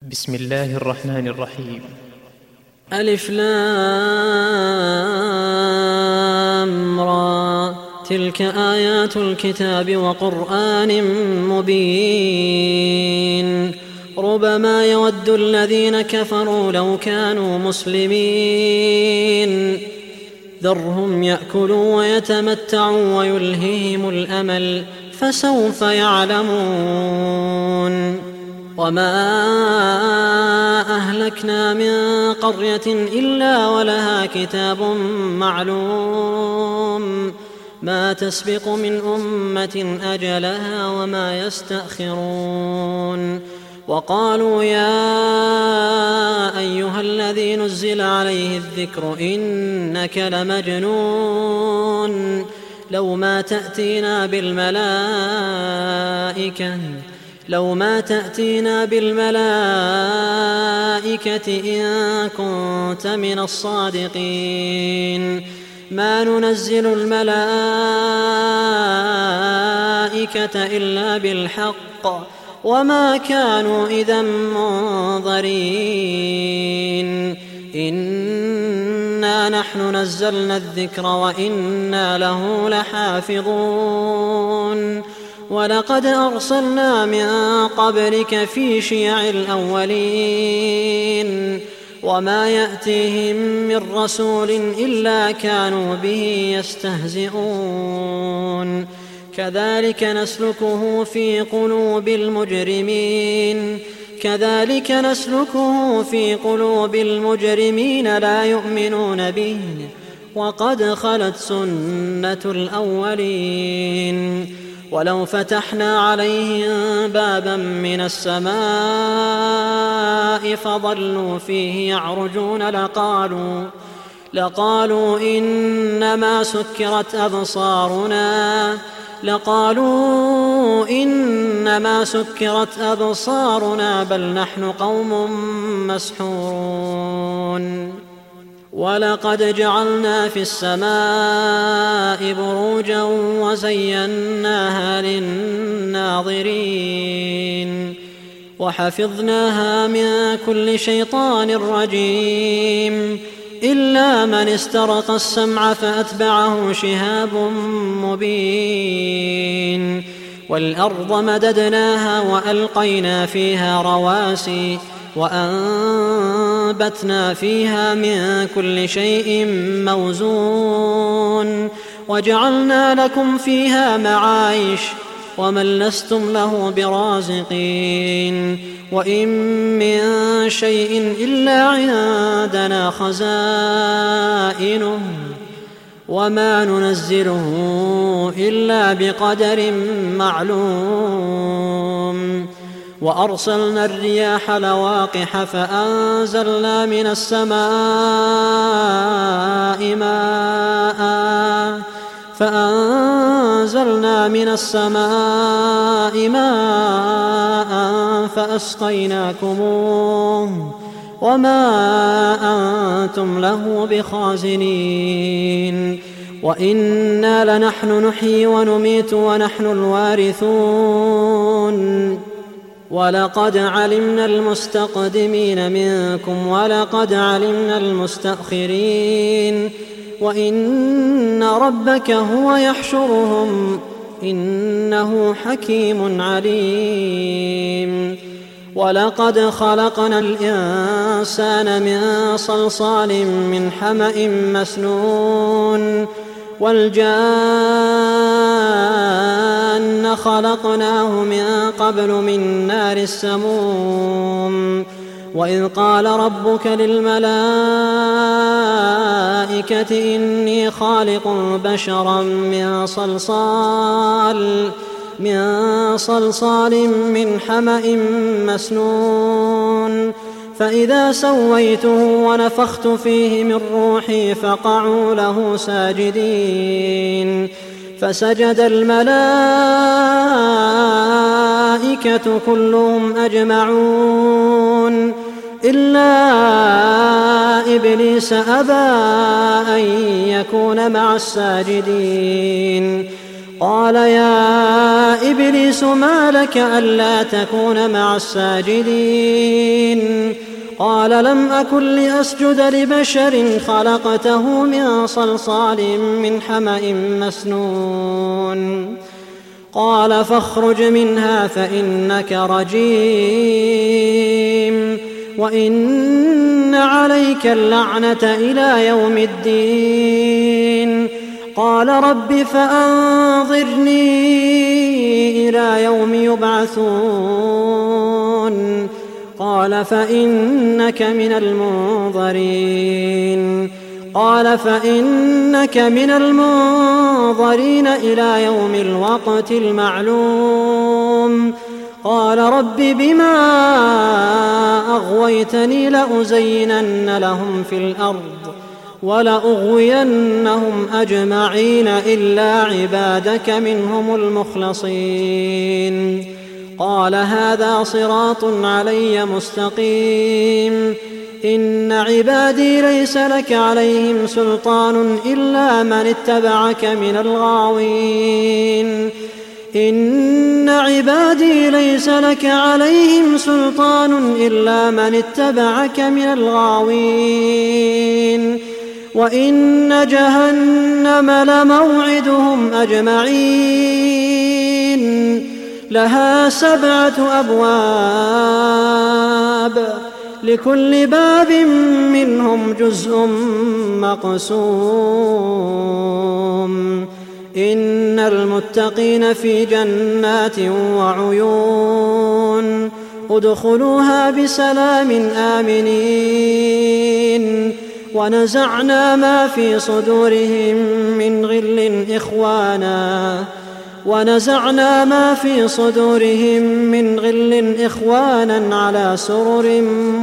بسم الله الرحمن الرحيم. ألف لام را، تلك آيات الكتاب وقرآن مبين. ربما يود الذين كفروا لو كانوا مسلمين، ذرهم يأكلوا ويتمتعوا ويلههم الأمل، فسوف يعلمون. وما أهلكنا من قرية إلا ولها كتاب معلوم، ما تسبق من أمة أجلها وما يستأخرون. وقالوا يا أيها الذي نزل عليه الذكر إنك لمجنون، لو ما تأتينا بالملائكة إن كنت من الصادقين. ما ننزل الملائكة إلا بالحق وما كانوا إذا منظرين. إنا نحن نزلنا الذكر وإنا له لحافظون. ولقد أرسلنا من قبلك في شيع الأولين، وما يأتيهم من رسول إلا كانوا به يستهزئون. كذلك نسلكه في قلوب المجرمين لا يؤمنون به، وقد خلت سنة الأولين. ولو فتحنا عليهم بابا من السماء فظلوا فيه يعرجون لقالوا إنما سكرت أبصارنا بل نحن قوم مسحورون. ولقد جعلنا في السماء بروجا وزيناها للناظرين، وحفظناها من كل شيطان رجيم، إلا من استرق السمع فأتبعه شهاب مبين. والأرض مددناها وألقينا فيها رواسي وأنبتنا فيها من كل شيء موزون، وجعلنا لكم فيها معايش ومن لستم له برازقين. وإن من شيء إلا عندنا خزائنه وما ننزله إلا بقدر معلوم. وأرسلنا الرياح لواقح فأنزلنا من السماء ماء فأسقيناكموه وما أنتم له بخازنين. وإنا لنحن نحيي ونميت ونحن الوارثون. ولقد علمنا المستقدمين منكم ولقد علمنا المستأخرين، وإن ربك هو يحشرهم إنه حكيم عليم. ولقد خلقنا الإنسان من صلصال من حمأ مسنون، والجان خلقناه من قبل من نار السموم. وإذ قال ربك للملائكة إني خالق بشرا من صلصال من حمأ مسنون، فإذا سويته ونفخت فيه من روحي فقعوا له ساجدين. فسجد الملائكة كلهم أجمعون إلا إبليس أبى أن يكون مع الساجدين. قال يا إبليس ما لك ألا تكون مع الساجدين قال لم أكن لأسجد لبشر خلقته من صلصال من حمأ مسنون قال فاخرج منها فإنك رجيم وإن عليك اللعنة إلى يوم الدين قال رب فأنظرني إلى يوم يبعثون قال فإنك من المنظرين قال فإنك من المنظرين إلى يوم الوقت المعلوم قال رب بما أغويتني لأزينن لهم في الأرض ولأغوينهم أجمعين إلا عبادك منهم المخلصين قال هذا صراط علي مستقيم إن عبادي ليس لك عليهم سلطان إلا من اتبعك من الغاوين إن عبادي ليس لك عليهم سلطان إلا من اتبعك من الغاوين وإن جهنم لموعدهم أجمعين لها 7 أبواب لكل باب منهم جزء مقسوم إن المتقين في جنات وعيون ادخلوها بسلام آمنين ونزعنا ما في صدورهم من غل إخوانا على سرر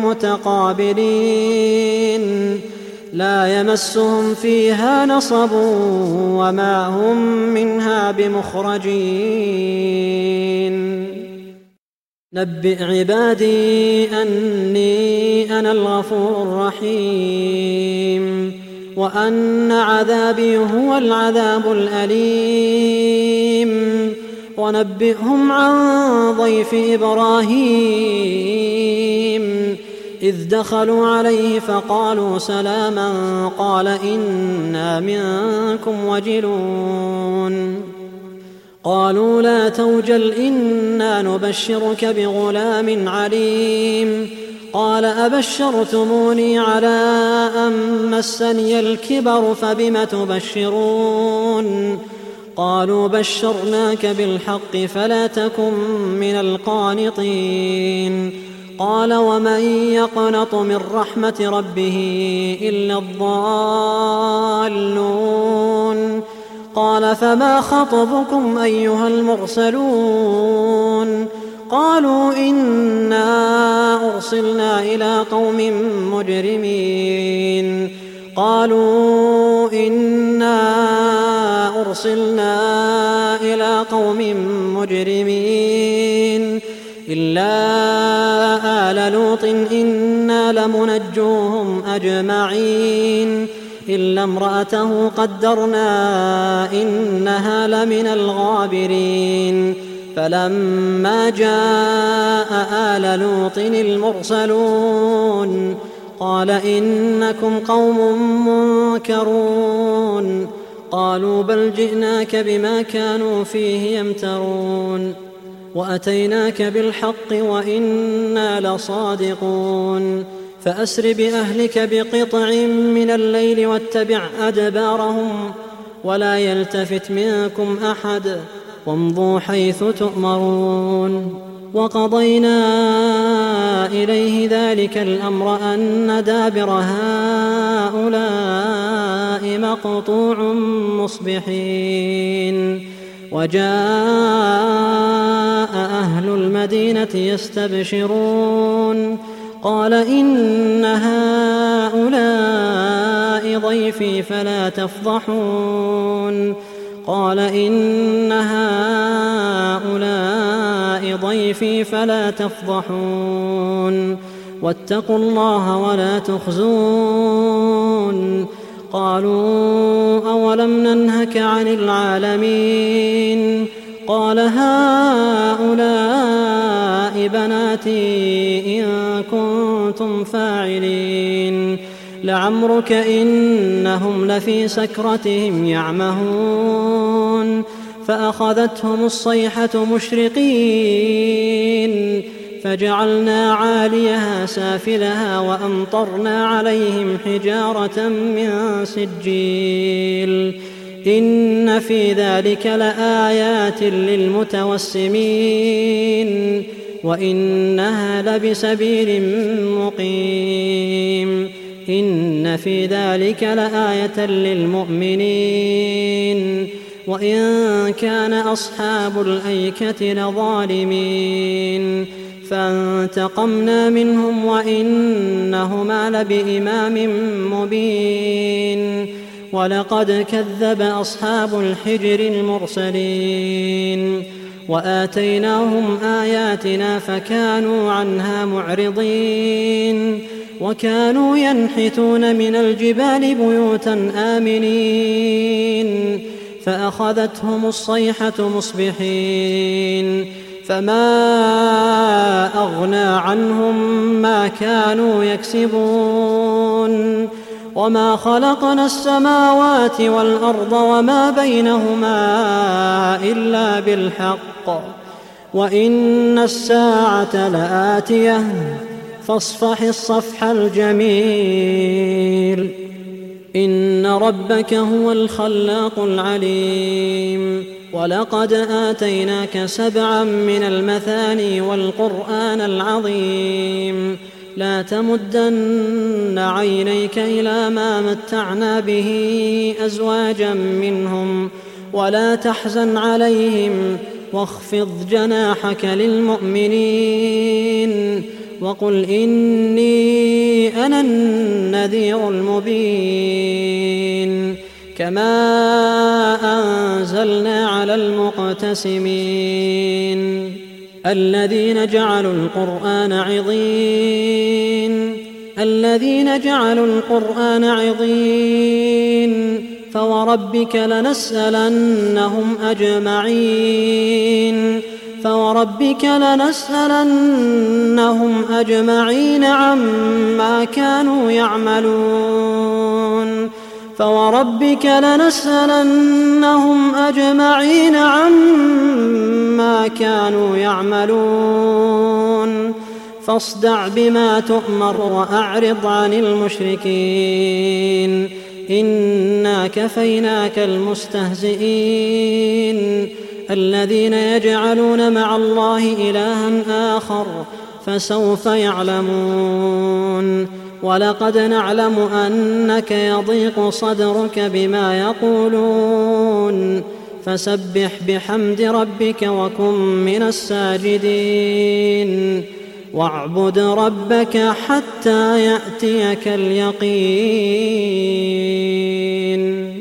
متقابلين لا يمسهم فيها نصب وما هم منها بمخرجين نبئ عبادي أني أنا الغفور الرحيم وأن عذابي هو العذاب الأليم ونبئهم عن ضيف إبراهيم إذ دخلوا عليه فقالوا سلاما قال إنا منكم وجلون قالوا لا توجل إنا نبشرك بغلام عليم قال أبشرتموني على أن مسني الكبر فبم تبشرون قالوا بشرناك بالحق فلا تكن من القانطين قال ومن يقنط من رحمة ربه إلا الضالون قال فما خطبكم أيها المرسلون قالوا إنا أرسلنا إلى قوم مجرمين إلا آل لوط إنا لمنجوهم أجمعين إلا امرأته قدرنا إنها لمن الغابرين فلما جاء آل لوط المرسلون قال إنكم قوم منكرون قالوا بل جئناك بما كانوا فيه يمترون وأتيناك بالحق وإنا لصادقون فأسر بأهلك بقطع من الليل واتبع أدبارهم ولا يلتفت منكم أحد وامضوا حيث تؤمرون وقضينا إليه ذلك الأمر أن دابر هؤلاء مقطوع مصبحين وجاء أهل المدينة يستبشرون قال إن هؤلاء ضيفي فلا تفضحون واتقوا الله ولا تخزون قالوا أولم ننهك عن العالمين قال هؤلاء بناتي إن كنتم فاعلين لعمرك إنهم لفي سكرتهم يعمهون فأخذتهم الصيحة مشرقين فجعلنا عاليها سافلها وأمطرنا عليهم حجارة من سجيل إن في ذلك لآيات للمتوسمين وإنها لبسبيل مقيم إن في ذلك لآية للمؤمنين وإن كان أصحاب الأيكة لظالمين فانتقمنا منهم وإنهما لبإمام مبين ولقد كذب أصحاب الحجر المرسلين وآتيناهم آياتنا فكانوا عنها معرضين وكانوا ينحتون من الجبال بيوتا آمنين فأخذتهم الصيحة مصبحين فما أغنى عنهم ما كانوا يكسبون وما خلقنا السماوات والأرض وما بينهما إلا بالحق وإن الساعة لآتية فاصفح الصفح الجميل إن ربك هو الخلاق العليم ولقد آتيناك 7 من المثاني والقرآن العظيم لا تمدن عينيك إلى ما متعنا به أزواجا منهم ولا تحزن عليهم واخفض جناحك للمؤمنين وقل إني أنا النذير المبين كما أنزلنا على المقتسمين الذين جعلوا القرآن عضين فوربك لنسألنهم أجمعين عما كانوا يعملون فاصدع بما تؤمر وأعرض عن المشركين إنا كفيناك المستهزئين الذين يجعلون مع الله إلها آخر فسوف يعلمون ولقد نعلم أنك يضيق صدرك بما يقولون فسبح بحمد ربك وكن من الساجدين واعبد ربك حتى يأتيك اليقين.